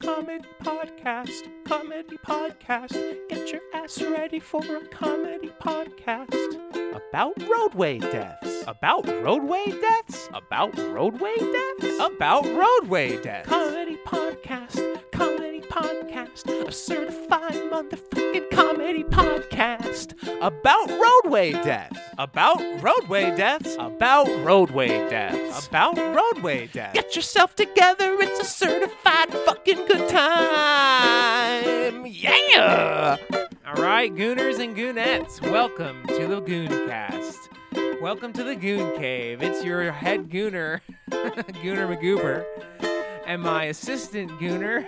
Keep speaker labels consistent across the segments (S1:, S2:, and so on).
S1: comedy podcast, comedy podcast. Get your ass ready for a comedy podcast. About roadway deaths. About roadway deaths? About roadway deaths? About roadway deaths. Comedy podcast, comedy podcast. A certified motherfucking comedy podcast. About roadway deaths. About roadway deaths. About roadway deaths. About roadway deaths. Get yourself together, it's a certified fucking good time. Yeah!
S2: All right, Gooners and Goonettes, welcome to the Gooncast. Welcome to the Goon Cave. It's your head Gooner, Gooner McGoober, and my assistant Gooner,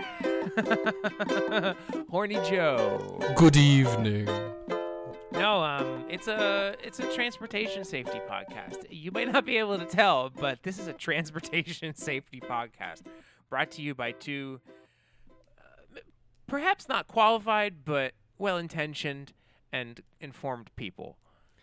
S2: Horny Joe.
S3: Good evening.
S2: No, it's a transportation safety podcast. You might not be able to tell, but this is a transportation safety podcast brought to you by two, perhaps not qualified, but well-intentioned and informed people.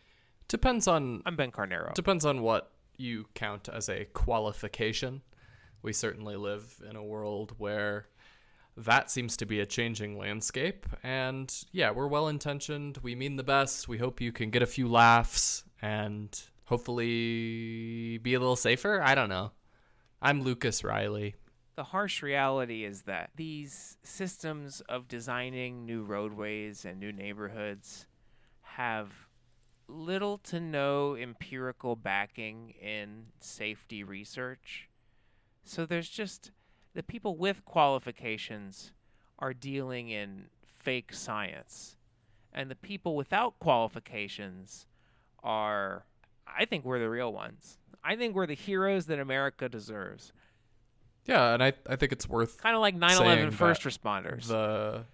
S2: I'm Ben Carnero.
S3: Depends on what you count as a qualification. We certainly live in a world where that seems to be a changing landscape. And yeah, we're well-intentioned. We mean the best. We hope you can get a few laughs and hopefully be a little safer. I don't know. I'm Lucas Riley.
S2: The harsh reality is that these systems of designing new roadways and new neighborhoods have little to no empirical backing in safety research. So there's just the people with qualifications are dealing in fake science. And the people without qualifications are, I think we're the real ones. I think we're the heroes that America deserves.
S3: Yeah, and I think it's worth
S2: kind of like 9/11 first responders.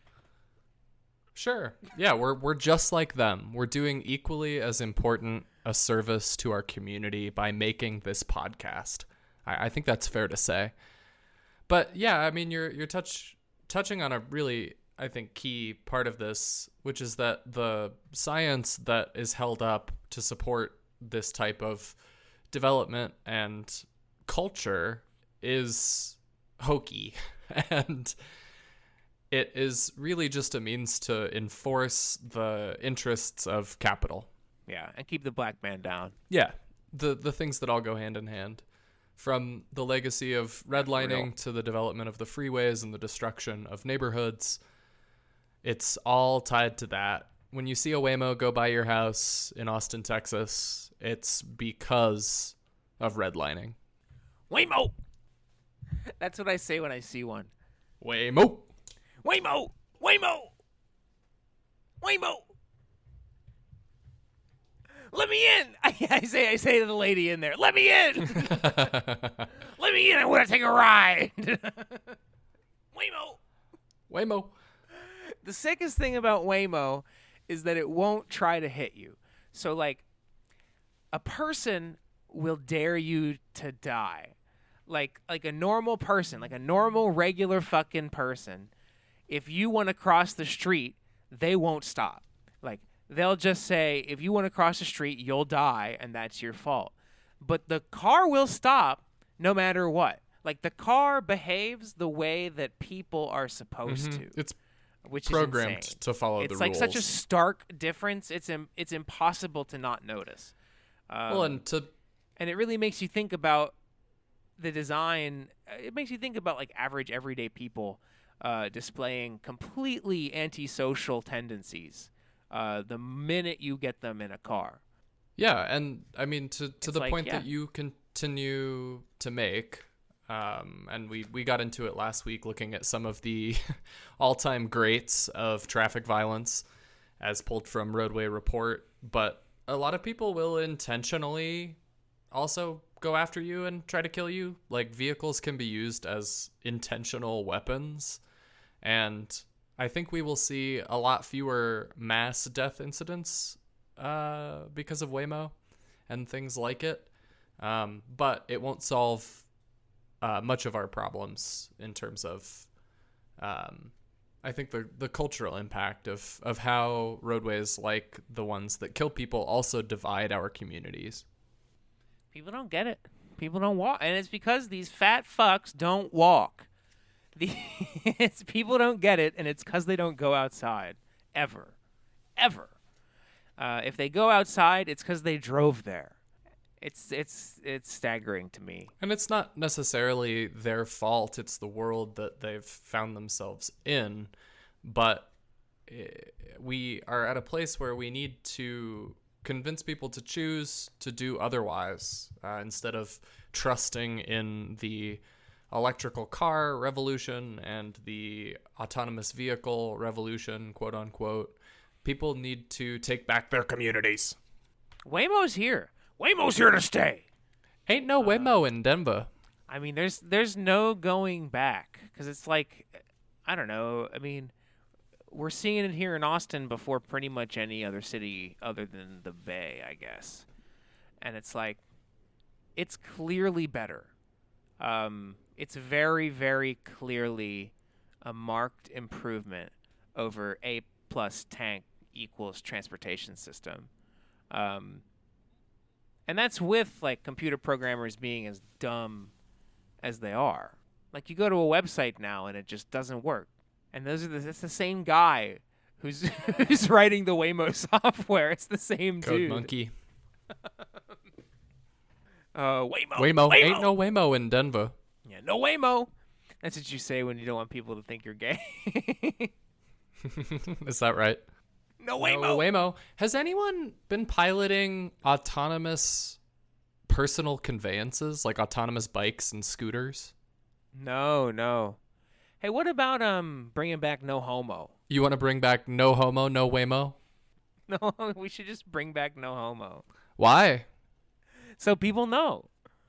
S3: Sure. Yeah, we're just like them. We're doing equally as important a service to our community by making this podcast. I think that's fair to say. But yeah, I mean, you're touching on a really, I think, key part of this, which is that the science that is held up to support this type of development and culture is hokey, and it is really just a means to enforce the interests of capital.
S2: Yeah, and keep the black man down.
S3: Yeah, the things that all go hand in hand. From the legacy of redlining to the development of the freeways and the destruction of neighborhoods, it's all tied to that. When you see a Waymo go by your house in Austin, Texas, it's because of redlining.
S2: Waymo! That's what I say when I see one.
S3: Waymo!
S2: Waymo! Waymo! Waymo! Let me in! I say to the lady in there, let me in! Let me in, I want to take a ride! Waymo!
S3: Waymo!
S2: The sickest thing about Waymo is that it won't try to hit you. So, like, a person will dare you to die. Like a normal person, like a normal, regular fucking person, if you want to cross the street, they won't stop. Like, they'll just say, if you want to cross the street, you'll die, and that's your fault. But the car will stop no matter what. Like, the car behaves the way that people are supposed to.
S3: It's
S2: which
S3: programmed
S2: is insane.
S3: to follow the rules.
S2: It's like such a stark difference. It's impossible to not notice.
S3: And
S2: it really makes you think about the design. It makes you think about like average everyday people displaying completely antisocial tendencies the minute you get them in a car.
S3: Yeah, and I mean to the
S2: like,
S3: point that you continue to make, and we got into it last week looking at some of the all-time greats of traffic violence as pulled from Roadway Report, but a lot of people will intentionally also go after you and try to kill you. Like, vehicles can be used as intentional weapons, and I think we will see a lot fewer mass death incidents because of Waymo and things like it, but it won't solve much of our problems in terms of I think the cultural impact of how roadways like the ones that kill people also divide our communities.
S2: People don't get it. People don't walk. And it's because these fat fucks don't walk. It's people don't get it, and it's because they don't go outside ever. If they go outside, it's because they drove there. It's staggering to me.
S3: And it's not necessarily their fault. It's the world that they've found themselves in. But we are at a place where we need to convince people to choose to do otherwise instead of trusting in the electrical car revolution and the autonomous vehicle revolution, quote unquote. People need to take back their communities.
S2: Waymo's here. Waymo's here to stay.
S3: Ain't no Waymo in Denver.
S2: I mean, there's no going back because it's like, I don't know. I mean, we're seeing it here in Austin before pretty much any other city other than the Bay, I guess. And it's like, it's clearly better. It's very, very clearly a marked improvement over A+ tank equals transportation system. And that's with like computer programmers being as dumb as they are. Like you go to a website now and it just doesn't work. And that's the same guy who's who's writing the Waymo software. It's the same
S3: Code
S2: dude.
S3: Monkey.
S2: Waymo.
S3: Ain't no Waymo in Denver.
S2: Yeah, no Waymo. That's what you say when you don't want people to think you're gay.
S3: Is that right?
S2: No Waymo.
S3: No Waymo. Has anyone been piloting autonomous personal conveyances, like autonomous bikes and scooters?
S2: No. Hey, what about bringing back no homo?
S3: You want to bring back no homo, no Waymo?
S2: No, we should just bring back no homo.
S3: Why?
S2: So people know.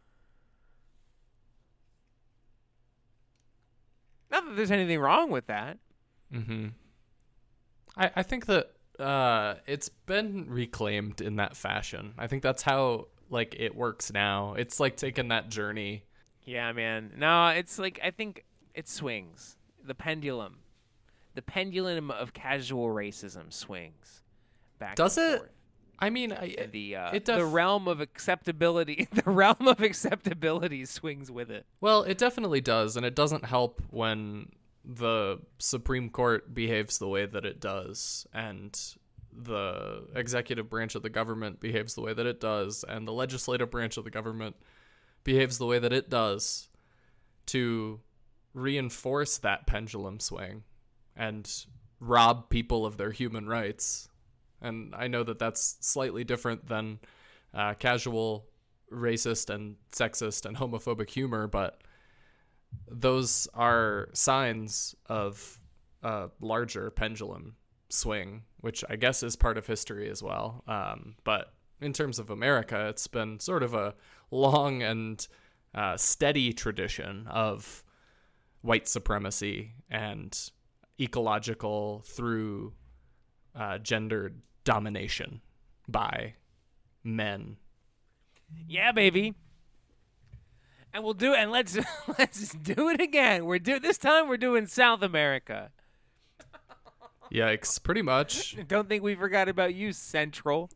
S2: Not that there's anything wrong with that.
S3: Mm-hmm. I think that it's been reclaimed in that fashion. I think that's how like it works now. It's like taking that journey.
S2: Yeah, man. No, it's like I think it swings. The pendulum of casual racism swings back.
S3: Does
S2: and
S3: it?
S2: forth.
S3: I mean,
S2: The realm of acceptability. The realm of acceptability swings with it.
S3: well, it definitely does, and it doesn't help when the Supreme Court behaves the way that it does, and the executive branch of the government behaves the way that it does, and the legislative branch of the government behaves the way that it does to reinforce that pendulum swing and rob people of their human rights. And I know that that's slightly different than casual racist and sexist and homophobic humor, but those are signs of a larger pendulum swing, which I guess is part of history as well. But in terms of America, it's been sort of a long and steady tradition of white supremacy and ecological through gendered domination by men.
S2: Yeah, baby. And we'll do it. And let's do it again. This time we're doing South America.
S3: Yikes, pretty much.
S2: Don't think we forgot about you, Central.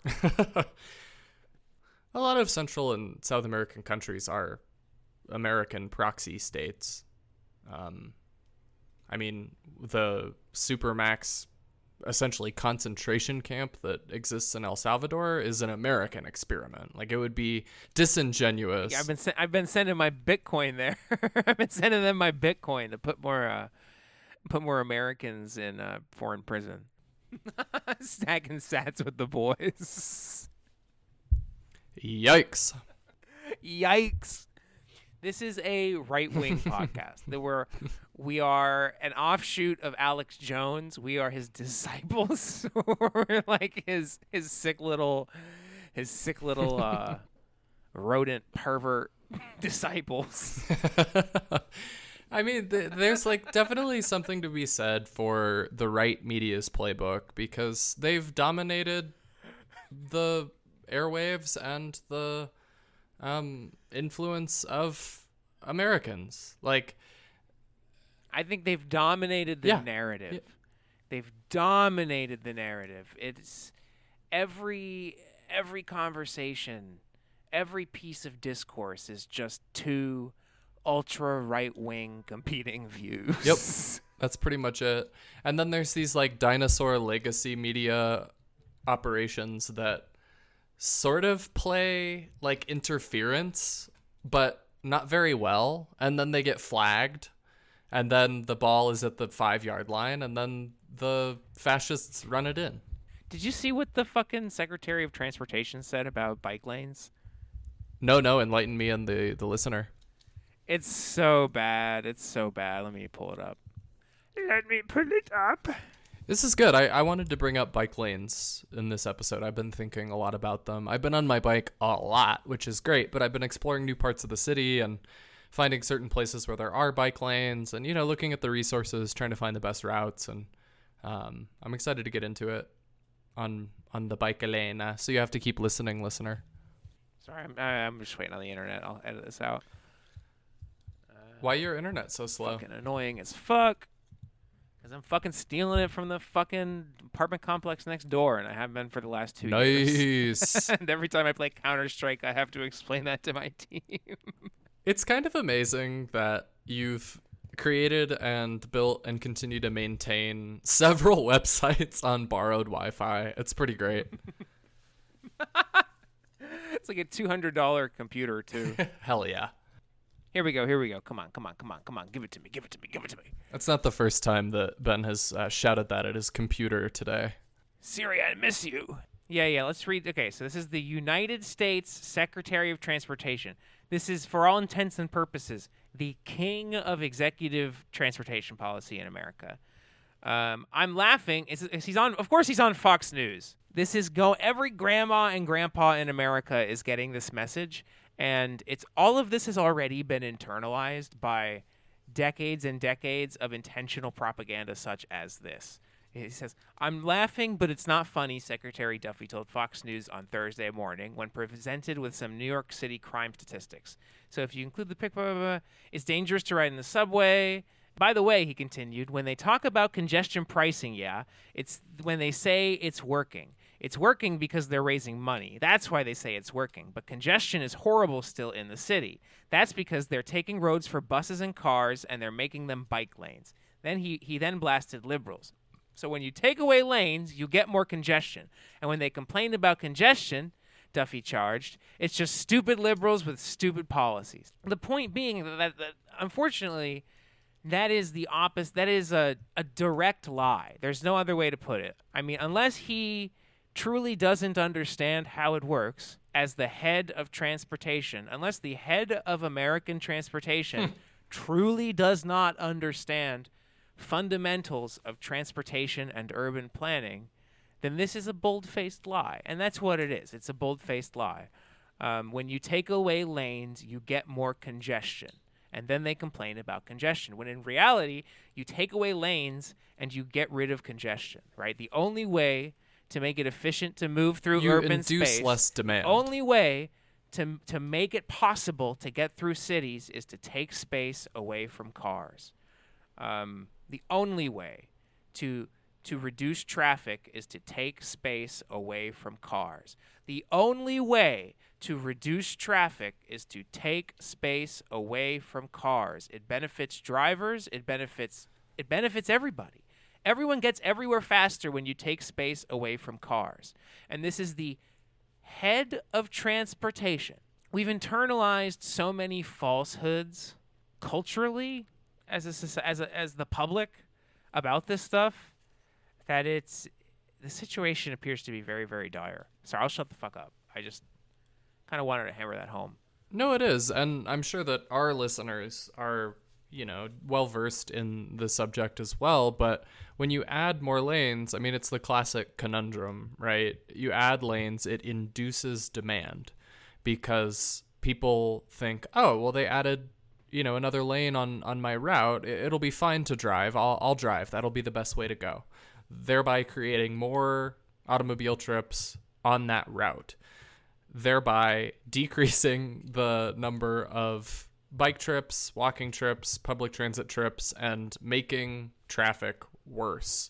S3: A lot of Central and South American countries are American proxy states. I mean, the Supermax essentially concentration camp that exists in El Salvador is an American experiment. Like, it would be disingenuous.
S2: Yeah, I've been sending my Bitcoin there. I've been sending them my Bitcoin to put more Americans in foreign prison. Stacking sats with the boys.
S3: Yikes.
S2: Yikes. This is a right-wing podcast. We are an offshoot of Alex Jones. We are his disciples. We're like his sick little rodent pervert disciples.
S3: I mean, there's like definitely something to be said for the right media's playbook, because they've dominated the airwaves and the influence of Americans. Like,
S2: I think they've dominated the narrative.
S3: Yeah.
S2: They've dominated the narrative. It's every conversation, every piece of discourse is just too ultra right wing competing views.
S3: Yep. That's pretty much it. And then there's these like dinosaur legacy media operations that sort of play like interference, but not very well. And then they get flagged. And then the ball is at the 5-yard line. And then the fascists run it in.
S2: Did you see what the fucking Secretary of Transportation said about bike lanes?
S3: No, enlighten me and the listener.
S2: It's so bad. It's so bad. Let me pull it up. Let me pull it up.
S3: This is good. I wanted to bring up bike lanes in this episode. I've been thinking a lot about them. I've been on my bike a lot, which is great, but I've been exploring new parts of the city and finding certain places where there are bike lanes and, looking at the resources, trying to find the best routes. And I'm excited to get into it on the bike lane. So you have to keep listening, listener.
S2: Sorry, I'm just waiting on the internet. I'll edit this out.
S3: Why your internet so slow?
S2: Fucking annoying as fuck. Because I'm fucking stealing it from the fucking apartment complex next door, and I have been for the last 2 years.
S3: Nice.
S2: And every time I play Counter-Strike, I have to explain that to my team.
S3: It's kind of amazing that you've created and built and continue to maintain several websites on borrowed Wi-Fi. It's pretty great.
S2: It's like a $200 computer, too.
S3: Hell yeah.
S2: Here we go. Come on. Give it to me.
S3: That's not the first time that Ben has shouted that at his computer today.
S2: Siri, I miss you. Yeah, let's read. Okay, so this is the United States Secretary of Transportation. This is, for all intents and purposes, the king of executive transportation policy in America. I'm laughing. Of course he's on Fox News. Every grandma and grandpa in America is getting this message. And all of this has already been internalized by decades and decades of intentional propaganda such as this. He says, I'm laughing, but it's not funny, Secretary Duffy told Fox News on Thursday morning when presented with some New York City crime statistics. So if you include the pick, it's dangerous to ride in the subway. By the way, he continued, when they talk about congestion pricing, it's when they say it's working. It's working because they're raising money. That's why they say it's working. But congestion is horrible still in the city. That's because they're taking roads for buses and cars and they're making them bike lanes. Then he then blasted liberals. So when you take away lanes, you get more congestion. And when they complain about congestion, Duffy charged, it's just stupid liberals with stupid policies. The point being that unfortunately, that is the opposite. That is a direct lie. There's no other way to put it. I mean, unless he truly doesn't understand how it works as the head of transportation, unless the head of American transportation truly does not understand fundamentals of transportation and urban planning, then this is a bold-faced lie. And that's what it is. It's a bold-faced lie. When you take away lanes, you get more congestion. And then they complain about congestion. When in reality, you take away lanes and you get rid of congestion, right? The only way to make it efficient to move through urban space.
S3: You induce less demand.
S2: Only way to make it possible to get through cities is to take space away from cars. The only way to reduce traffic is to take space away from cars. The only way to reduce traffic is to take space away from cars. It benefits drivers. It benefits everybody. Everyone gets everywhere faster when you take space away from cars. And this is the head of transportation. We've internalized so many falsehoods culturally as the public about this stuff that the situation appears to be very, very dire. Sorry, I'll shut the fuck up. I just kind of wanted to hammer that home.
S3: No, it is. And I'm sure that our listeners are, well versed in the subject as well. But when you add more lanes, I mean, it's the classic conundrum, right? You add lanes, it induces demand because people think, oh, well, they added, another lane on my route. It'll be fine to drive. I'll drive. That'll be the best way to go, thereby creating more automobile trips on that route, thereby decreasing the number of bike trips, walking trips, public transit trips, and making traffic worse.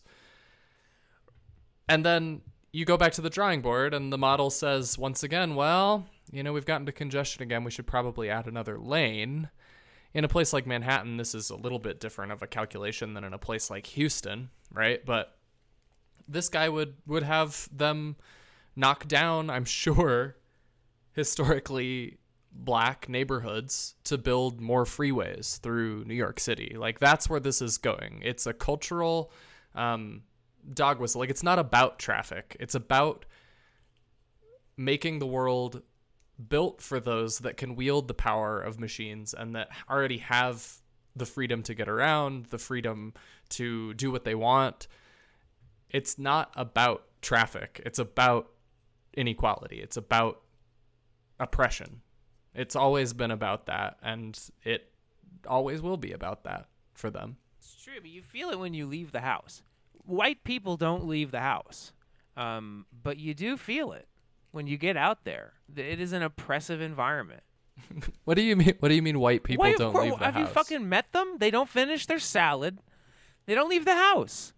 S3: And then you go back to the drawing board and the model says, once again, well, we've gotten to congestion again. We should probably add another lane. In a place like Manhattan, this is a little bit different of a calculation than in a place like Houston, right? But this guy would have them knock down, I'm sure, historically black neighborhoods to build more freeways through New York City. Like, that's where this is going. It's a cultural dog whistle. Like, it's not about traffic. It's about making the world built for those that can wield the power of machines and that already have the freedom to get around, the freedom to do what they want. It's not about traffic. It's about inequality. It's about oppression. It's always been about that, and it always will be about that for them.
S2: It's true, but you feel it when you leave the house. White people don't leave the house, but you do feel it when you get out there. It is an oppressive environment.
S3: What do you mean? What do you mean white people don't leave the
S2: have
S3: house?
S2: You fucking met them? They don't finish their salad. They don't leave the house.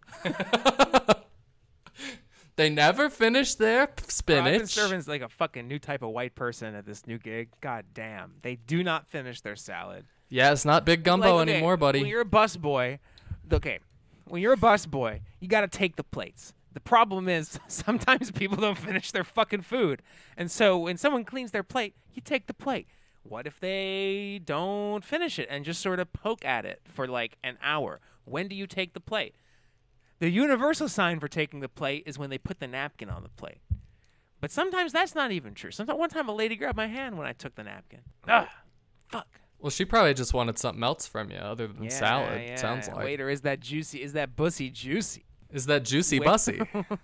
S3: They never finish their spinach.
S2: I've been serving like a fucking new type of white person at this new gig. God damn. They do not finish their salad.
S3: Yeah, it's not big gumbo anymore, buddy.
S2: When you're a busboy, when you're a busboy, you got to take the plates. The problem is sometimes people don't finish their fucking food. And so when someone cleans their plate, you take the plate. What if they don't finish it and just sort of poke at it for like an hour? When do you take the plate? The universal sign for taking the plate is when they put the napkin on the plate. But sometimes that's not even true. One time a lady grabbed my hand when I took the napkin. Fuck.
S3: Well, she probably just wanted something else from you other than salad,
S2: Yeah.
S3: sounds like.
S2: Waiter, is that bussy juicy?
S3: Is that juicy bussy?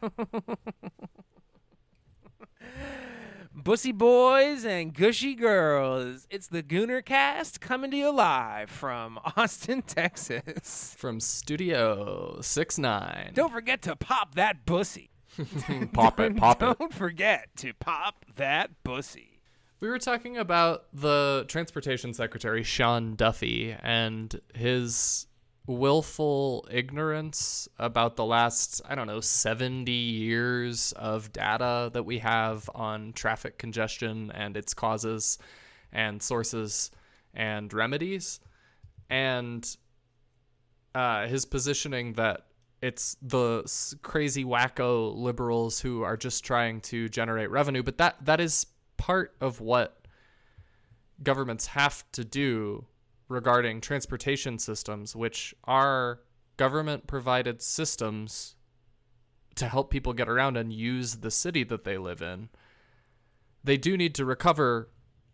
S2: Bussy boys and gushy girls. It's the Gooner Cast coming to you live from Austin, Texas.
S3: From Studio 69.
S2: Don't forget to pop that bussy.
S3: Pop it.
S2: Don't forget to pop that bussy.
S3: We were talking about the Transportation Secretary, Sean Duffy, and his willful ignorance about the last, 70 years of data that we have on traffic congestion and its causes and sources and remedies. And his positioning that it's the crazy wacko liberals who are just trying to generate revenue. But that is part of what governments have to do regarding transportation systems, which are government-provided systems to help people get around and use the city that they live in. They do need to recover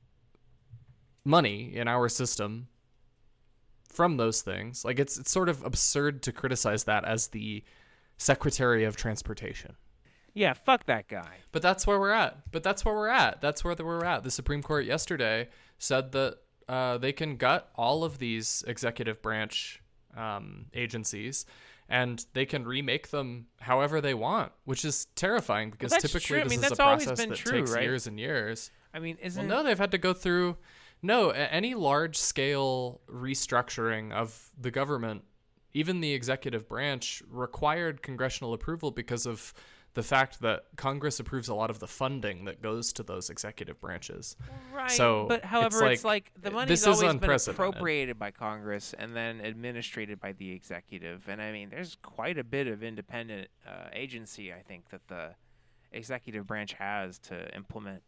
S3: money in our system from those things. Like, it's sort of absurd to criticize that as the Secretary of Transportation.
S2: Yeah, fuck that guy.
S3: But that's where we're at. That's where we're at. The Supreme Court yesterday said that they can gut all of these executive branch agencies, and they can remake them however they want, which is terrifying because typically this is a process that takes years and years.
S2: I mean,
S3: No, they've had to go through any large-scale restructuring of the government, even the executive branch, required congressional approval because of the fact that Congress approves a lot of the funding that goes to those executive branches.
S2: Right.
S3: So
S2: but however, it's like the money's
S3: this is
S2: always been
S3: unprecedented.
S2: appropriated by Congress and then administrated by the executive. And I mean, there's quite a bit of independent agency, I think, that the executive branch has to implement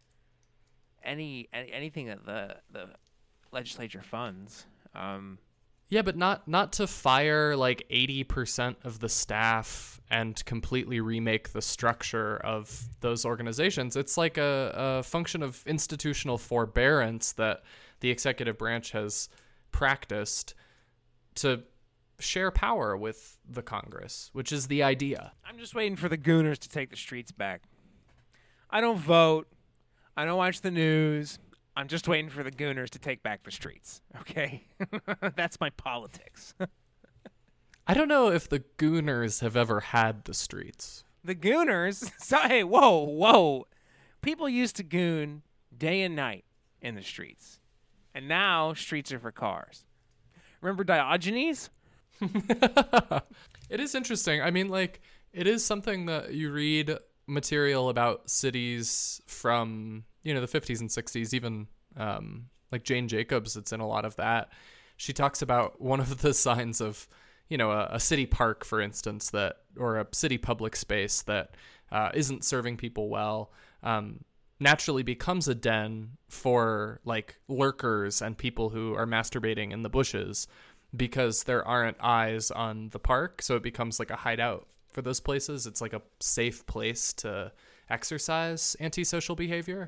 S2: anything that the legislature funds.
S3: Yeah, but not to fire like 80% of the staff and completely remake the structure of those organizations. It's like a function of institutional forbearance that the executive branch has practiced to share power with the Congress, which is the idea.
S2: I'm just waiting for the Gooners to take the streets back. I don't vote. I don't watch the news. I'm just waiting for the Gooners to take back the streets, okay? That's my politics.
S3: I don't know if the Gooners have ever had the streets.
S2: The Gooners? Hey, whoa. People used to goon day and night in the streets. And now streets are for cars. Remember Diogenes?
S3: It is interesting. I mean, like, it is something that you read material about cities from, the 50s and 60s, even like Jane Jacobs, it's in a lot of that. She talks about one of the signs of, a city park, for instance, or a city public space that isn't serving people well, naturally becomes a den for like lurkers and people who are masturbating in the bushes because there aren't eyes on the park. So it becomes like a hideout for those places. It's like a safe place to exercise antisocial behavior.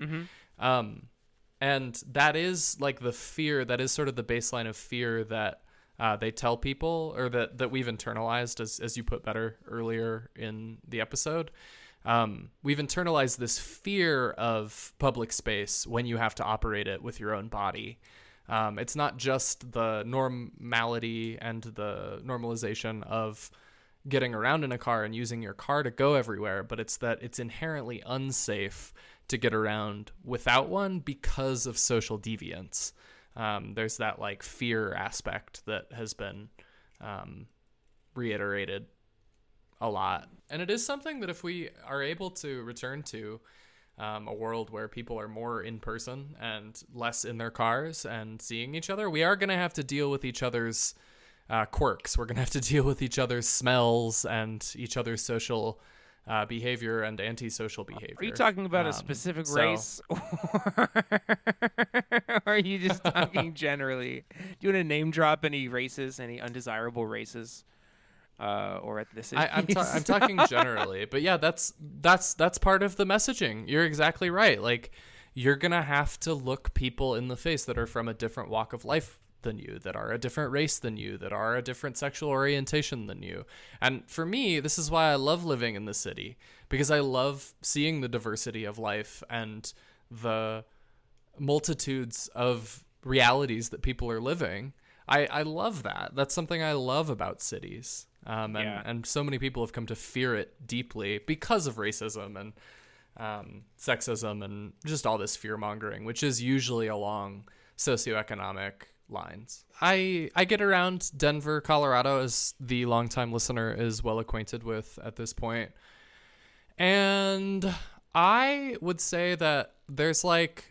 S3: And that is like the fear, that is sort of the baseline of fear that they tell people, or that we've internalized, as you put better earlier in the episode. We've internalized this fear of public space when you have to operate it with your own body. It's not just the normality and the normalization of getting around in a car and using your car to go everywhere, but it's that it's inherently unsafe to get around without one because of social deviance. There's that like fear aspect that has been reiterated a lot. And it is something that if we are able to return to a world where people are more in person and less in their cars and seeing each other, we are going to have to deal with each other's quirks. We're going to have to deal with each other's smells and each other's social behavior and antisocial behavior.
S2: Are you talking about a specific race? Or are you just talking generally? Do you want to name drop any races, any undesirable races? Or ethnicities?
S3: I'm talking generally, but yeah, that's part of the messaging. You're exactly right. Like, you're gonna have to look people in the face that are from a different walk of life than you, that are a different race than you, that are a different sexual orientation than you. And for me, this is why I love living in the city, because I love seeing the diversity of life and the multitudes of realities that people are living. I love that. That's something I love about cities. And so many people have come to fear it deeply because of racism and sexism and just all this fear mongering, which is usually along socioeconomic lines. I get around Denver, Colorado, as the longtime listener is well acquainted with at this point. And I would say that there's like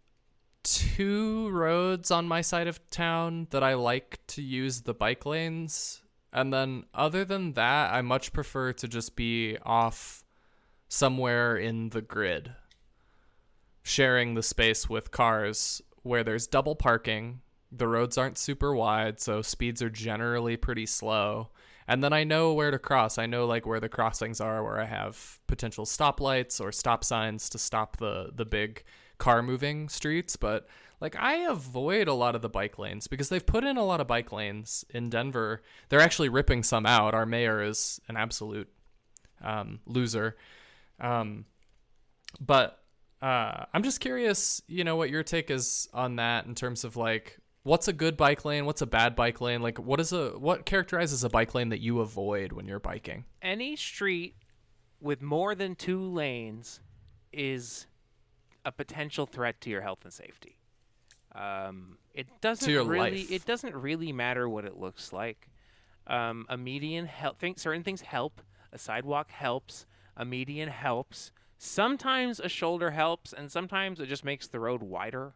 S3: 2 roads on my side of town that I like to use the bike lanes. And then other than that, I much prefer to just be off somewhere in the grid, sharing the space with cars where there's double parking. The roads aren't super wide, so speeds are generally pretty slow. And then I know where to cross. I know like where the crossings are, where I have potential stoplights or stop signs to stop the big car moving streets. But like, I avoid a lot of the bike lanes because they've put in a lot of bike lanes in Denver. They're actually ripping some out. Our mayor is an absolute loser. But I'm just curious, what your take is on that in terms of like, what's a good bike lane? What's a bad bike lane? Like, what characterizes a bike lane that you avoid when you're biking?
S2: Any street with more than 2 lanes is a potential threat to your health and safety. It doesn't It doesn't really matter what it looks like. A median certain things help. A sidewalk helps. A median helps. Sometimes a shoulder helps, and sometimes it just makes the road wider.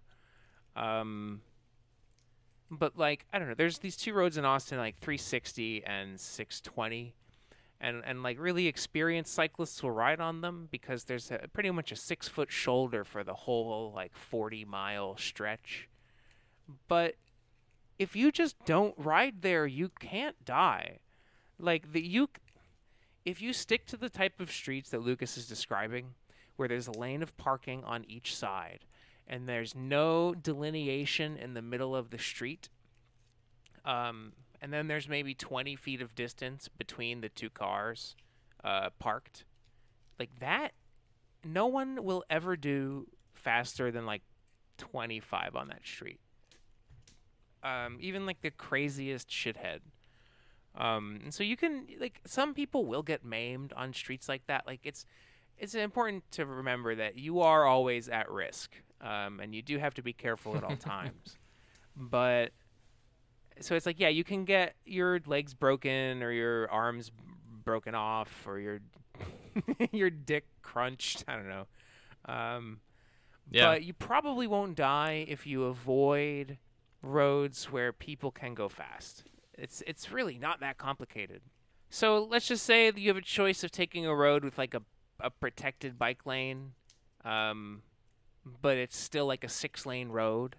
S2: But like, I don't know. There's these 2 roads in Austin, like 360 and 620. And like really experienced cyclists will ride on them because there's pretty much a 6-foot shoulder for the whole like 40-mile stretch. But if you just don't ride there, you can't die. Like if you stick to the type of streets that Lucas is describing, where there's a lane of parking on each side and there's no delineation in the middle of the street, and then there's maybe 20 feet of distance between the 2 cars parked. Like that, no one will ever do faster than like 25 on that street. Even like the craziest shithead. And so you can, like, some people will get maimed on streets like that. Like it's important to remember that you are always at risk. And you do have to be careful at all times. But so it's like, yeah, you can get your legs broken or your arms broken off or your your dick crunched. I don't know.
S3: Yeah.
S2: But you probably won't die if you avoid roads where people can go fast. It's really not that complicated. So let's just say that you have a choice of taking a road with like a protected bike lane, but it's still like a 6-lane road,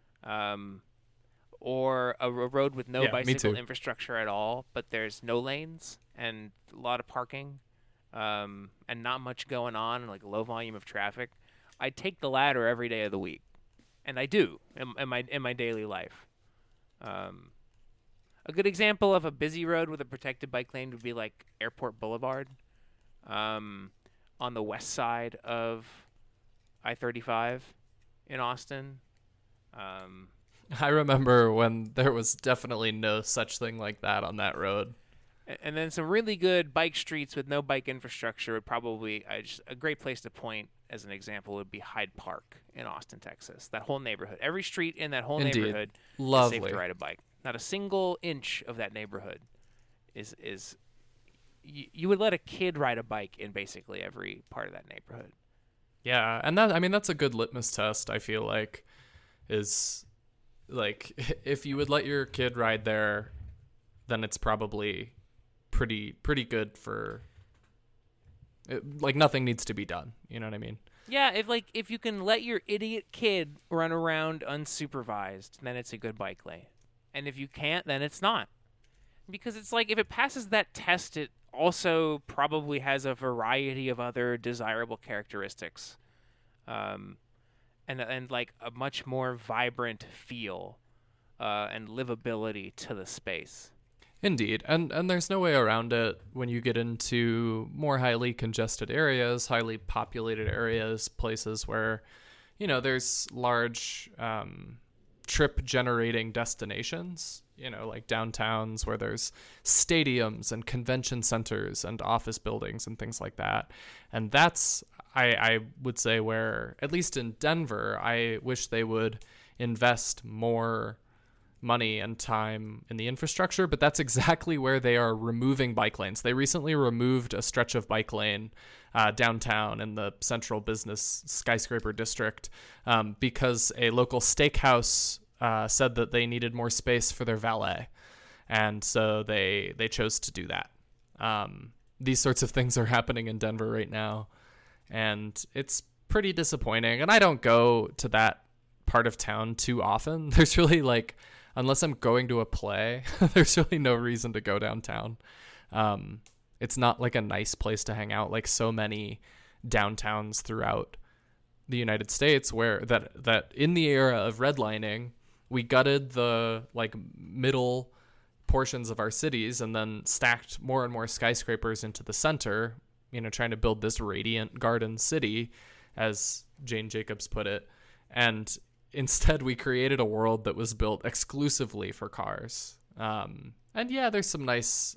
S2: or a road with no
S3: Yeah, me
S2: bicycle
S3: too.
S2: infrastructure at all, but there's no lanes and a lot of parking, and not much going on, like a low volume of traffic. I take the latter every day of the week, and I do in my daily life. A good example of a busy road with a protected bike lane would be like Airport Boulevard, on the west side of I-35 in Austin.
S3: I remember when there was definitely no such thing like that on that road.
S2: And then some really good bike streets with no bike infrastructure would probably a great place to point as an example would be Hyde Park in Austin, Texas. That whole neighborhood, every street in that whole
S3: Indeed.
S2: neighborhood is
S3: Lovely.
S2: safe to ride a bike. Not a single inch of that neighborhood is you would let a kid ride a bike in basically every part of that neighborhood.
S3: Yeah, and that's a good litmus test, I feel like, is like if you would let your kid ride there, then it's probably pretty good for like nothing needs to be done, you know what I mean?
S2: Yeah, if you can let your idiot kid run around unsupervised, then it's a good bike lane. And if you can't, then it's not. Because it's like if it passes that test, it also probably has a variety of other desirable characteristics. And like a much more vibrant feel and livability to the space.
S3: Indeed, and there's no way around it when you get into more highly congested areas, highly populated areas, places where, you know, there's large trip-generating destinations, you know, like downtowns where there's stadiums and convention centers and office buildings and things like that. And that's, I would say, where, at least in Denver, I wish they would invest more money and time in the infrastructure, but that's exactly where they are removing bike lanes. They recently removed a stretch of bike lane downtown in the central business skyscraper district because a local steakhouse said that they needed more space for their valet, and so they chose to do that. These sorts of things are happening in Denver right now, and it's pretty disappointing. And I don't go to that part of town too often. There's really like, unless I'm going to a play, there's really no reason to go downtown. It's not like a nice place to hang out like so many downtowns throughout the United States, where that in the era of redlining, we gutted the like middle portions of our cities and then stacked more and more skyscrapers into the center, you know, trying to build this radiant garden city, as Jane Jacobs put it. And instead, we created a world that was built exclusively for cars. And yeah, there's some nice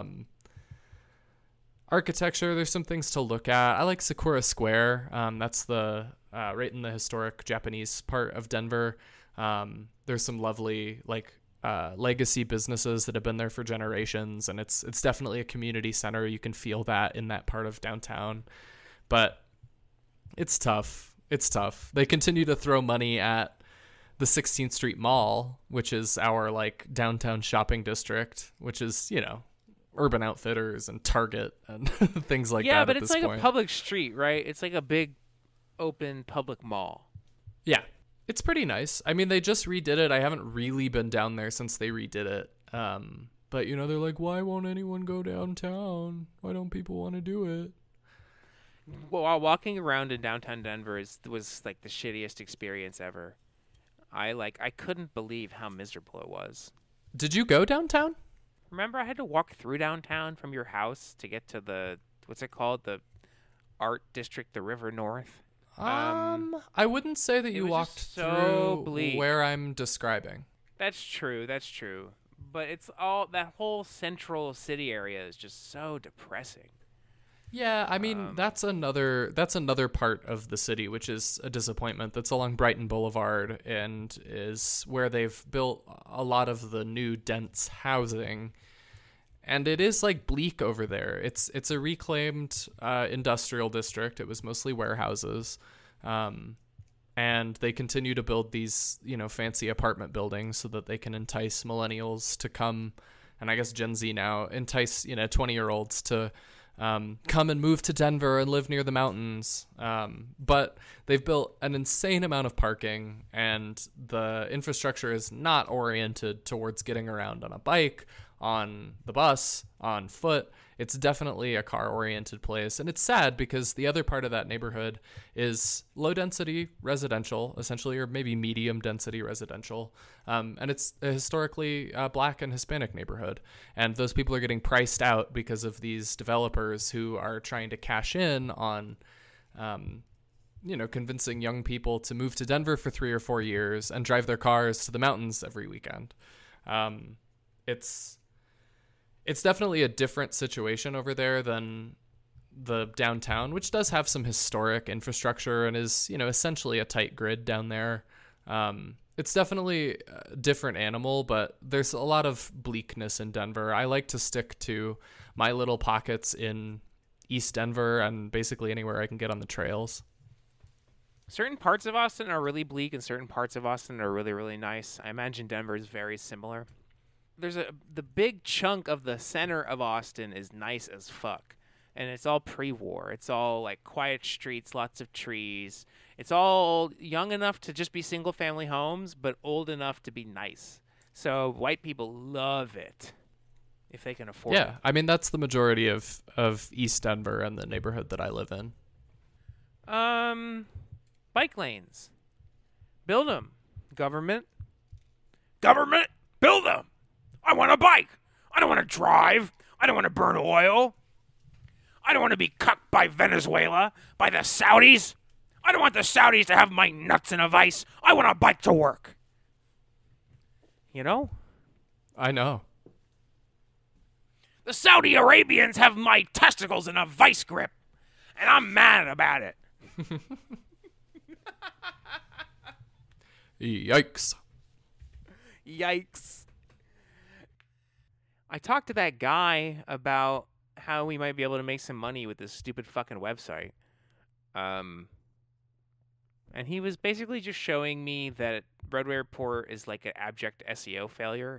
S3: architecture. There's some things to look at. I like Sakura Square. That's the right in the historic Japanese part of Denver. There's some lovely like legacy businesses that have been there for generations, and it's definitely a community center. You can feel that in that part of downtown, but it's tough. It's tough. They continue to throw money at the 16th Street Mall, which is our like downtown shopping district, which is, you know, Urban Outfitters and Target and things like that.
S2: Yeah, but
S3: at
S2: it's
S3: this
S2: like
S3: point.
S2: a public street, right? It's like a big open public mall.
S3: Yeah, it's pretty nice. I mean, they just redid it. I haven't really been down there since they redid it. But, you know, they're like, why won't anyone go downtown? Why don't people want to do it?
S2: While walking around in downtown Denver was like the shittiest experience ever. I couldn't believe how miserable it was.
S3: Did you go downtown?
S2: Remember, I had to walk through downtown from your house to get to the, what's it called? The art district, the River North.
S3: I wouldn't say that you
S2: was
S3: walked
S2: just so
S3: through
S2: bleak.
S3: where I'm describing.
S2: That's true. But it's all, that whole central city area is just so depressing.
S3: Yeah, I mean, that's another part of the city, which is a disappointment. That's along Brighton Boulevard and is where they've built a lot of the new dense housing. And it is like bleak over there. It's a reclaimed industrial district. It was mostly warehouses. and they continue to build these, fancy apartment buildings so that they can entice millennials to come, and I guess Gen Z now, entice, 20-year-olds to come and move to Denver and live near the mountains. But they've built an insane amount of parking, and the infrastructure is not oriented towards getting around on a bike, on the bus, on foot. It's definitely a car-oriented place, and it's sad because the other part of that neighborhood is low-density residential, essentially, or maybe medium-density residential, and it's a historically Black and Hispanic neighborhood, and those people are getting priced out because of these developers who are trying to cash in on, convincing young people to move to Denver for 3 or 4 years and drive their cars to the mountains every weekend. It's definitely a different situation over there than the downtown, which does have some historic infrastructure and is, essentially a tight grid down there. It's definitely a different animal, but there's a lot of bleakness in Denver. I like to stick to my little pockets in East Denver and basically anywhere I can get on the trails.
S2: Certain parts of Austin are really bleak and certain parts of Austin are really, really nice. I imagine Denver is very similar. The big chunk of the center of Austin is nice as fuck, and it's all pre-war. It's all like quiet streets, lots of trees. It's all young enough to just be single family homes, but old enough to be nice. So white people love it if they can afford it.
S3: Yeah, I mean that's the majority of East Denver and the neighborhood that I live in.
S2: Bike lanes, build them. Government, build them. I want a bike. I don't want to drive. I don't want to burn oil. I don't want to be cucked by Venezuela, by the Saudis. I don't want the Saudis to have my nuts in a vice. I want a bike to work. You know?
S3: I know.
S2: The Saudi Arabians have my testicles in a vice grip, and I'm mad about it.
S3: Yikes.
S2: Yikes. I talked to that guy about how we might be able to make some money with this stupid fucking website. And he was basically just showing me that Roadway Report is like an abject SEO failure.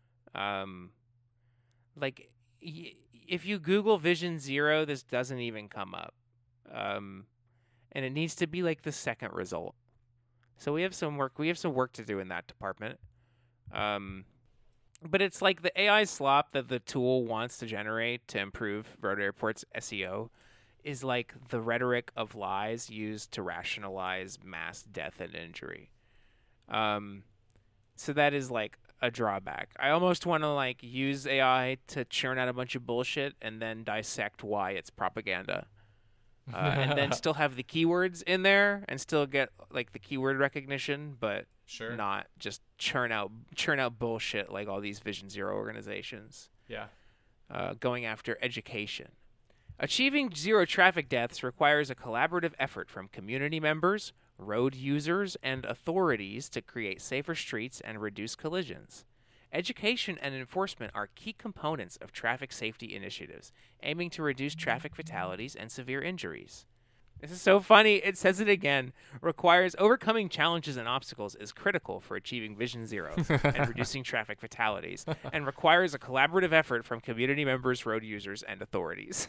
S2: If you Google Vision Zero, this doesn't even come up. And it needs to be like the second result. So we have some work to do in that department. But it's like the AI slop that the tool wants to generate to improve Roadway Report's SEO is like the rhetoric of lies used to rationalize mass death and injury. So that is like a drawback. I almost want to like use AI to churn out a bunch of bullshit and then dissect why it's propaganda. And then still have the keywords in there and still get like the keyword recognition, but
S3: Sure.
S2: not just churn out bullshit like all these Vision Zero organizations.
S3: Yeah.
S2: Going after education. Achieving zero traffic deaths requires a collaborative effort from community members, road users, and authorities to create safer streets and reduce collisions. Education and enforcement are key components of traffic safety initiatives, aiming to reduce traffic fatalities and severe injuries. This is so funny. It says it again. Requires overcoming challenges and obstacles is critical for achieving Vision Zero and reducing traffic fatalities, and requires a collaborative effort from community members, road users, and authorities.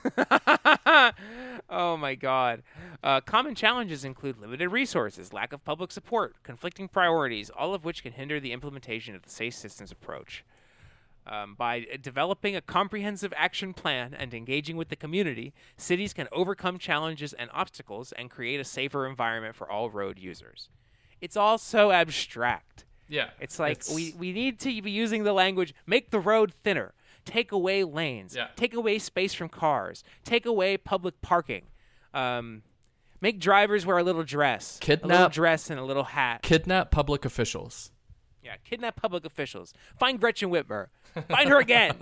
S2: Oh my God. Common challenges include limited resources, lack of public support, conflicting priorities, all of which can hinder the implementation of the Safe Systems approach. By developing a comprehensive action plan and engaging with the community, cities can overcome challenges and obstacles and create a safer environment for all road users. It's all so abstract.
S3: Yeah.
S2: It's like we need to be using the language, make the road thinner, take away lanes, take away space from cars, take away public parking, make drivers wear a little dress, a little dress and a little hat.
S3: Kidnap public officials.
S2: Yeah, kidnap public officials. Find Gretchen Whitmer. Find her again.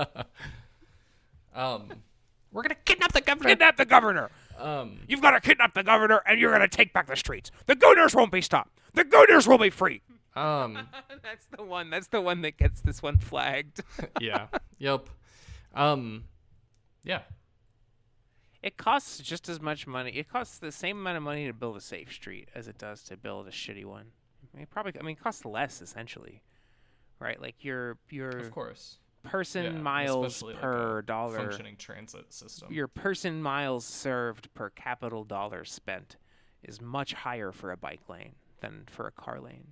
S3: We're gonna kidnap the governor.
S2: Kidnap the governor. You've got to kidnap the governor, and you're gonna take back the streets. The Gooners won't be stopped. The Gooners will be free. That's the one. That's the one that gets this one flagged.
S3: Yeah. Yep. Yeah.
S2: It costs just as much money. It costs the same amount of money to build a safe street as it does to build a shitty one. It costs less essentially, right? Like your
S3: Of course.
S2: person
S3: Yeah,
S2: miles
S3: especially
S2: per
S3: like a
S2: dollar.
S3: functioning transit system.
S2: Your person miles served per capital dollar spent is much higher for a bike lane than for a car lane.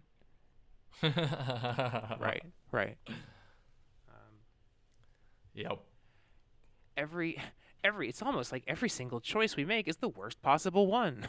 S2: Right.
S3: Yep.
S2: It's almost like every single choice we make is the worst possible one.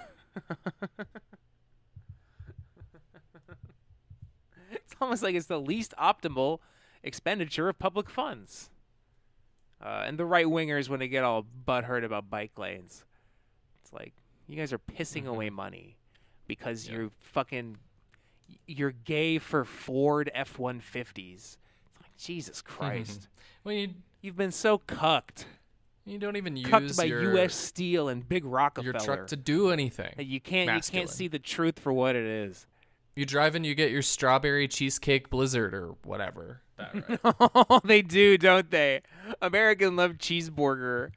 S2: It's almost like it's the least optimal expenditure of public funds. And the right wingers, when they get all butthurt about bike lanes, it's like, you guys are pissing away money because you're gay for Ford F-150s. It's like, Jesus Christ.
S3: Well,
S2: You've been so cucked.
S3: you don't even
S2: Cucked
S3: use
S2: by
S3: your
S2: U.S. Steel and Big Rockefeller.
S3: your truck to do anything.
S2: And you can't
S3: masculine.
S2: see the truth for what it is.
S3: You drive and you get your strawberry cheesecake blizzard or whatever. That right?
S2: Oh, they do, don't they? American love cheeseburger.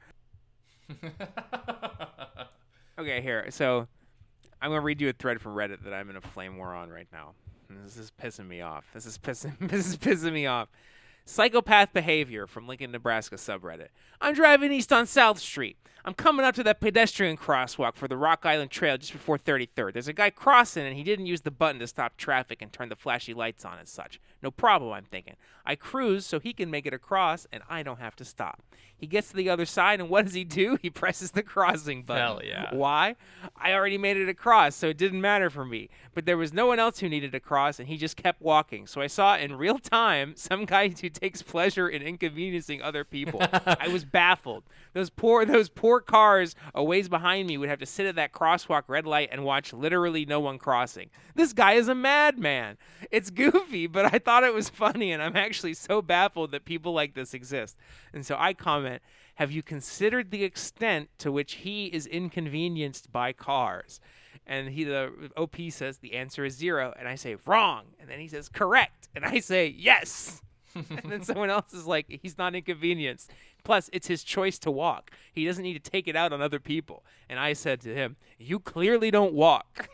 S2: Okay, here. So I'm going to read you a thread from Reddit that I'm in a flame war on right now. And this is pissing me off. This is pissing me off. Psychopath behavior from Lincoln, Nebraska subreddit. I'm driving east on South Street. I'm coming up to that pedestrian crosswalk for the Rock Island Trail just before 33rd. There's a guy crossing and he didn't use the button to stop traffic and turn the flashy lights on and such. No problem, I'm thinking. I cruise so he can make it across and I don't have to stop. He gets to the other side and what does he do? He presses the crossing button.
S3: Hell yeah.
S2: Why? I already made it across, so it didn't matter for me. But there was no one else who needed to cross and he just kept walking. So I saw in real time some guy who takes pleasure in inconveniencing other people. I was baffled. Those poor cars a ways behind me would have to sit at that crosswalk red light and watch literally no one crossing. This guy is a madman. It's goofy, but I thought it was funny, and I'm actually so baffled that people like this exist. And so I comment, have you considered the extent to which he is inconvenienced by cars? And the OP says the answer is 0, and I say wrong, and then he says correct, and I say yes. And then someone else is like, he's not inconvenienced. Plus, it's his choice to walk. He doesn't need to take it out on other people. And I said to him, you clearly don't walk.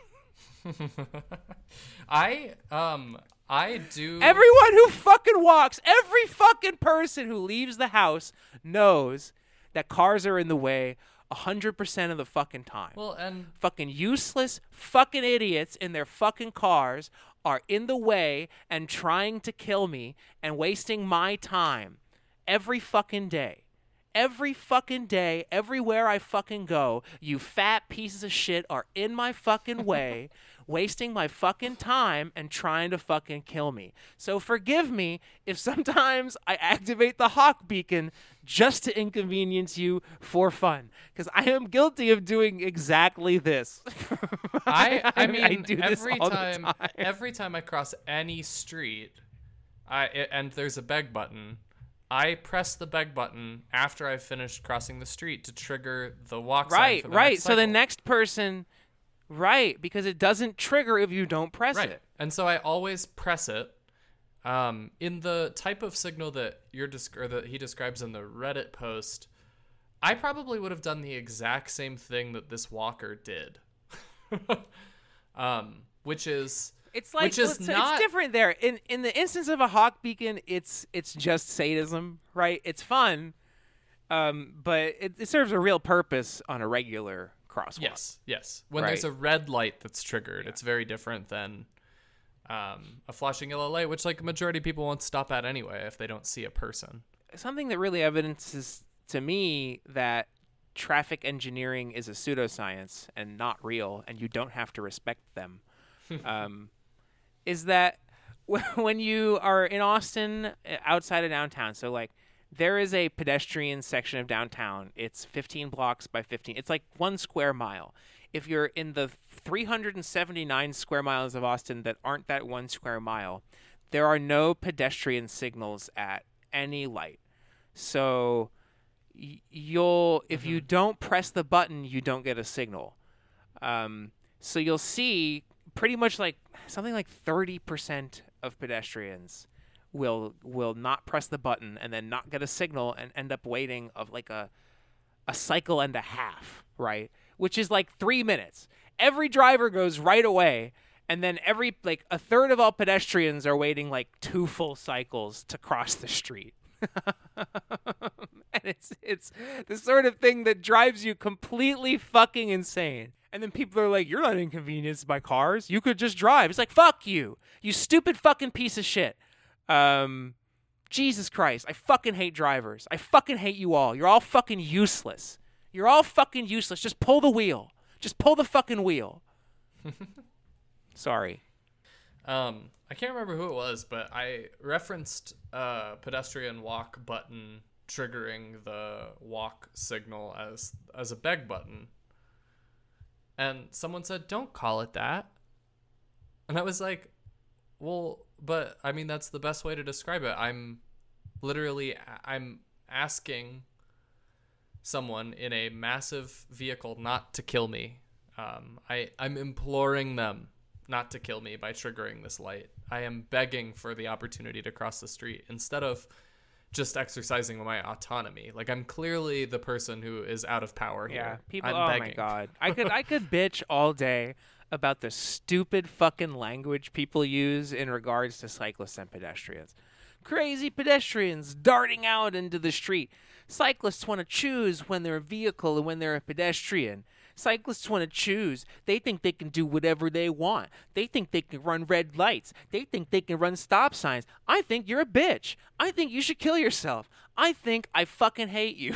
S3: I do.
S2: Everyone who fucking walks, every fucking person who leaves the house knows that cars are in the way 100% of the fucking time.
S3: Well, and
S2: Fucking useless fucking idiots in their fucking cars are in the way and trying to kill me and wasting my time every fucking day. Every fucking day, everywhere I fucking go, you fat pieces of shit are in my fucking way, wasting my fucking time and trying to fucking kill me. So forgive me if sometimes I activate the hawk beacon just to inconvenience you for fun, because I am guilty of doing exactly this.
S3: I mean,
S2: I do this
S3: every
S2: all the
S3: time,
S2: time.
S3: every time I cross any street, and there's a beg button, I press the beg button after I've finished crossing the street to trigger the walk sign for the next
S2: So the
S3: cycle.
S2: next person, because it doesn't trigger if you don't press
S3: Right.
S2: it.
S3: And so I always press it. In the type of signal that that he describes in the Reddit post, I probably would have done the exact same thing that this walker did. Which is
S2: It's like
S3: Which is
S2: it's
S3: not-
S2: different there. In the instance of a hawk beacon, it's just sadism, right? It's fun, but it serves a real purpose on a regular crosswalk.
S3: Yes. When
S2: Right.
S3: there's a red light that's triggered, it's very different than a flashing yellow light, which like a majority of people won't stop at anyway if they don't see a person.
S2: Something that really evidences to me that traffic engineering is a pseudoscience and not real, and you don't have to respect them, is that when you are in Austin outside of downtown, so like there is a pedestrian section of downtown. It's 15 blocks by 15. It's like 1 square mile. If you're in the 379 square miles of Austin that aren't that 1 square mile, there are no pedestrian signals at any light. So if you don't press the button, you don't get a signal. So you'll see pretty much like something like 30% of pedestrians will not press the button and then not get a signal and end up waiting of like a a cycle and a half, right? Which is like 3 minutes. Every driver goes right away, and then a third of all pedestrians are waiting like 2 full cycles to cross the street. And it's the sort of thing that drives you completely fucking insane. And then people are like, you're not inconvenienced by cars. You could just drive. It's like, fuck you. You stupid fucking piece of shit. Jesus Christ. I fucking hate drivers. I fucking hate you all. You're all fucking useless. You're all fucking useless. Just pull the wheel. Just pull the fucking wheel. Sorry.
S3: I can't remember who it was, but I referenced pedestrian walk button triggering the walk signal as a beg button. And someone said, don't call it that. And I was like, well, but I mean, that's the best way to describe it. I'm asking someone in a massive vehicle not to kill me. I'm imploring them not to kill me by triggering this light. I am begging for the opportunity to cross the street instead of just exercising my autonomy. Like, I'm clearly the person who is out of power here.
S2: Yeah, people.
S3: I'm
S2: oh
S3: begging.
S2: my god, I could bitch all day about the stupid fucking language people use in regards to cyclists and pedestrians. Crazy pedestrians darting out into the street. Cyclists want to choose when they're a vehicle and when they're a pedestrian. Cyclists want to choose. They think they can do whatever they want. They think they can run red lights. They think they can run stop signs. I think you're a bitch. I think you should kill yourself. I think I fucking hate you.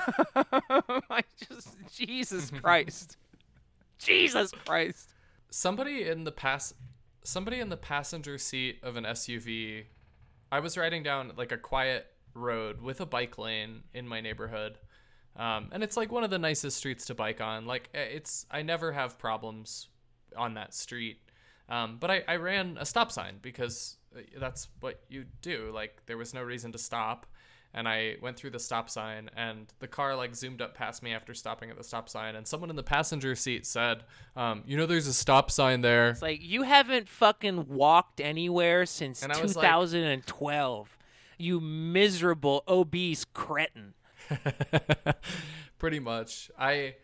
S2: Jesus Christ. Jesus Christ.
S3: Somebody in the passenger seat of an SUV. I was riding down like a quiet road with a bike lane in my neighborhood. And it's like one of the nicest streets to bike on. Like, I never have problems on that street. But I ran a stop sign because that's what you do. Like, there was no reason to stop. And I went through the stop sign, and the car like zoomed up past me after stopping at the stop sign. And someone in the passenger seat said, there's a stop sign there.
S2: It's like, you haven't fucking walked anywhere since
S3: And I was
S2: 2012. You miserable, obese cretin.
S3: Pretty much. I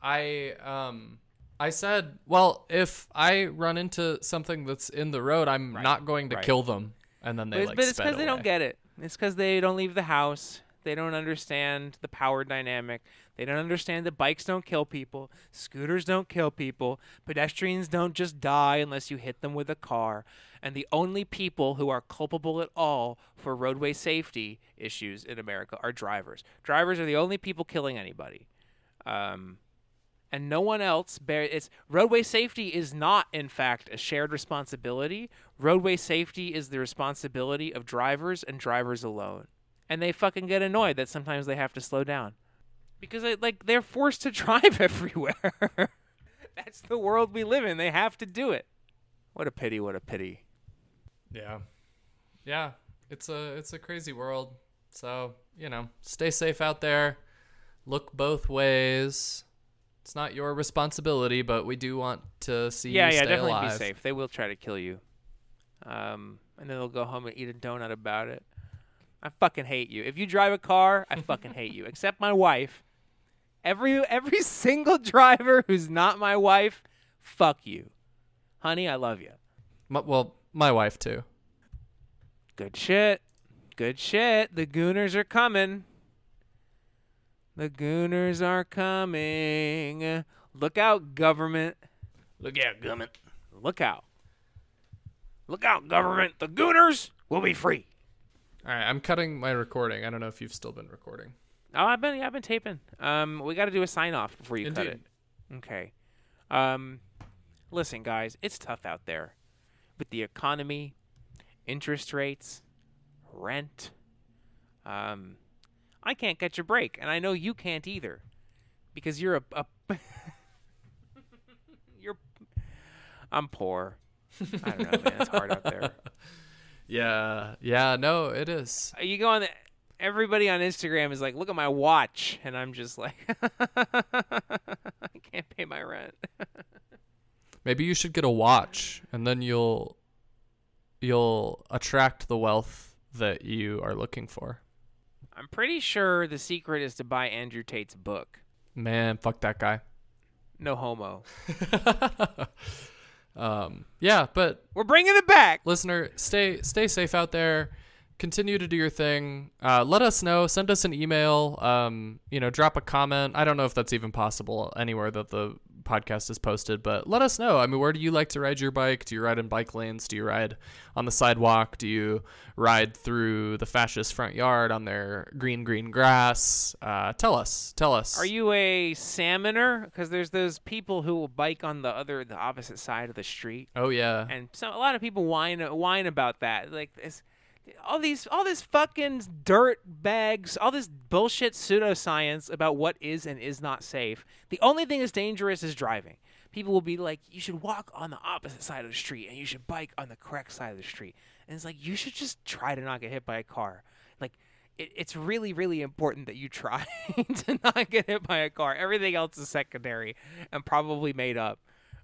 S3: said, well, if I run into something that's in the road, I'm not going to kill them. And then they
S2: but it's because they don't get it. It's because they don't leave the house. They don't understand the power dynamic. They don't understand that bikes don't kill people. Scooters don't kill people. Pedestrians don't just die unless you hit them with a car. And the only people who are culpable at all for roadway safety issues in America are drivers. Drivers are the only people killing anybody. And no one else roadway safety is not, in fact, a shared responsibility. Roadway safety is the responsibility of drivers and drivers alone. And they fucking get annoyed that sometimes they have to slow down. Because they're forced to drive everywhere. That's the world we live in. They have to do it. What a pity, what a pity.
S3: Yeah. Yeah. It's a crazy world. So, stay safe out there. Look both ways. It's not your responsibility, but we do want to see you stay
S2: definitely
S3: alive.
S2: Be safe. They will try to kill you. And then they'll go home and eat a donut about it. I fucking hate you. If you drive a car, I fucking hate you. Except my wife. Every single driver who's not my wife, fuck you. Honey, I love you.
S3: My wife too.
S2: Good shit. Good shit. The Gooners are coming. The Gooners are coming. Look out, government.
S1: Look out, government.
S2: Look out. Look out, government. The Gooners will be free.
S3: All right, I'm cutting my recording. I don't know if you've still been recording.
S2: Oh, I've been taping. We got to do a sign off before you cut it. Okay. Listen, guys, it's tough out there with the economy, interest rates, rent. I can't catch a break, and I know you can't either, because you're I'm poor. I don't know, man. It's hard out there.
S3: Yeah, no, it is.
S2: You go on everybody on Instagram is like, look at my watch, and I'm just like, I can't pay my rent.
S3: Maybe you should get a watch, and then you'll attract the wealth that you are looking for.
S2: I'm pretty sure the secret is to buy Andrew Tate's book.
S3: Man, fuck that guy.
S2: No homo.
S3: Yeah, but
S2: We're bringing it back.
S3: listener, stay safe out there. Continue to do your thing. Let us know. Send us an email. Drop a comment. I don't know if that's even possible anywhere that the podcast is posted, but let us know. I mean, where do you like to ride your bike? Do you ride in bike lanes? Do you ride on the sidewalk? Do you ride through the fascist front yard on their green grass? Tell us.
S2: Are you a salmoner? Because there's those people who will bike on the opposite side of the street,
S3: Oh yeah.
S2: and a lot of people whine about that. Like all this fucking dirt bags, all this bullshit pseudoscience about what is and is not safe. The only thing that's dangerous is driving. People will be like, you should walk on the opposite side of the street and you should bike on the correct side of the street. And it's like, you should just try to not get hit by a car. Like, it's really, really important that you try to not get hit by a car. Everything else is secondary and probably made up.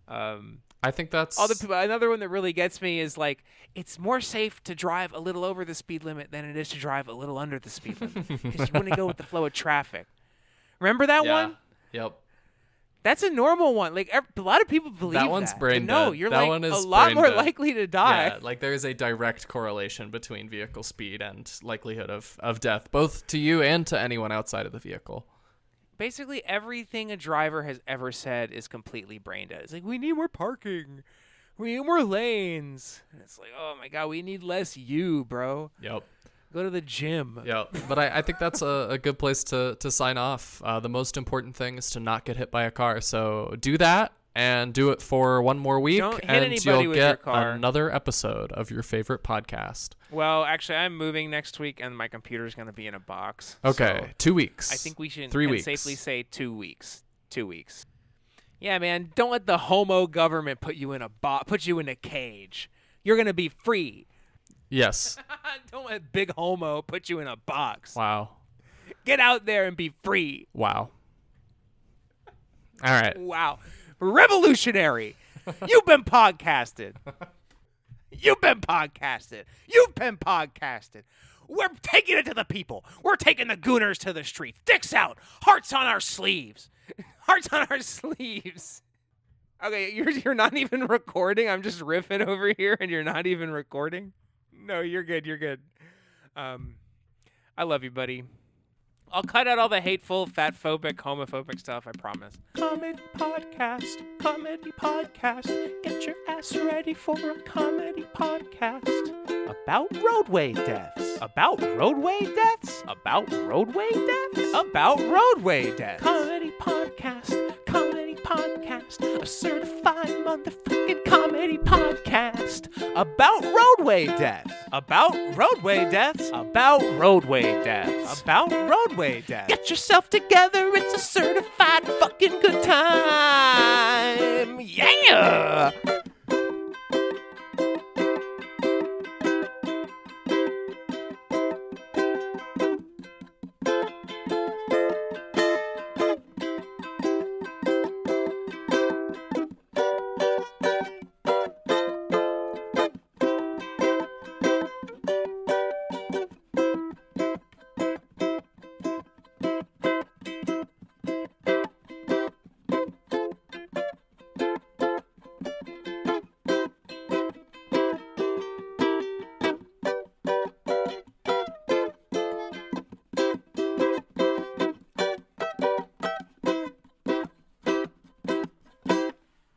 S3: I think that's
S2: Another one that really gets me is like, it's more safe to drive a little over the speed limit than it is to drive a little under the speed limit because you want to go with the flow of traffic. Remember that one?
S3: Yep.
S2: That's a normal one. Like a lot of people believe
S3: That one's brain
S2: No,
S3: dead.
S2: you're
S3: That
S2: like
S3: one is
S2: a lot
S3: brain
S2: more
S3: dead.
S2: likely to die.
S3: Yeah, like there is a direct correlation between vehicle speed and likelihood of death, both to you and to anyone outside of the vehicle.
S2: Basically, everything a driver has ever said is completely brain dead. It's like, we need more parking. We need more lanes. And it's like, oh my God, we need less you, bro.
S3: Yep.
S2: Go to the gym.
S3: Yep. But I think that's a good place to sign off. The most important thing is to not get hit by a car. So do that and do it for one more week.
S2: Don't hit
S3: and
S2: anybody
S3: you'll
S2: with your
S3: get
S2: car.
S3: another episode of your favorite podcast.
S2: Well, actually, I'm moving next week, and my computer's going to be in a box.
S3: Okay.
S2: So
S3: 2 weeks.
S2: I think we should
S3: 3 weeks.
S2: safely say 2 weeks. 2 weeks. Yeah, man. Don't let the homo government put you in a cage. You're going to be free.
S3: Yes.
S2: Don't let big homo put you in a box.
S3: Wow.
S2: Get out there and be free.
S3: Wow. All right.
S2: Wow. Revolutionary. You've been podcasted. You've been podcasted. You've been podcasted. We're taking it to the people. We're taking the gooners to the streets. Dicks out. Hearts on our sleeves. Hearts on our sleeves. Okay, you're not even recording. I'm just riffing over here, and you're not even recording. No, you're good. You're good. I love you, buddy. I'll cut out all the hateful, fatphobic, homophobic stuff, I promise.
S1: Comedy podcast, comedy podcast. Get your ass ready for a comedy podcast about roadway deaths. About roadway deaths? About roadway deaths?
S2: About roadway deaths.
S1: Comedy podcast, comedy podcast. A certified motherfucking comedy podcast about roadway deaths.
S2: About roadway deaths.
S1: About roadway deaths.
S2: About roadway deaths.
S1: Get yourself together, it's a certified fucking good time. Yeah!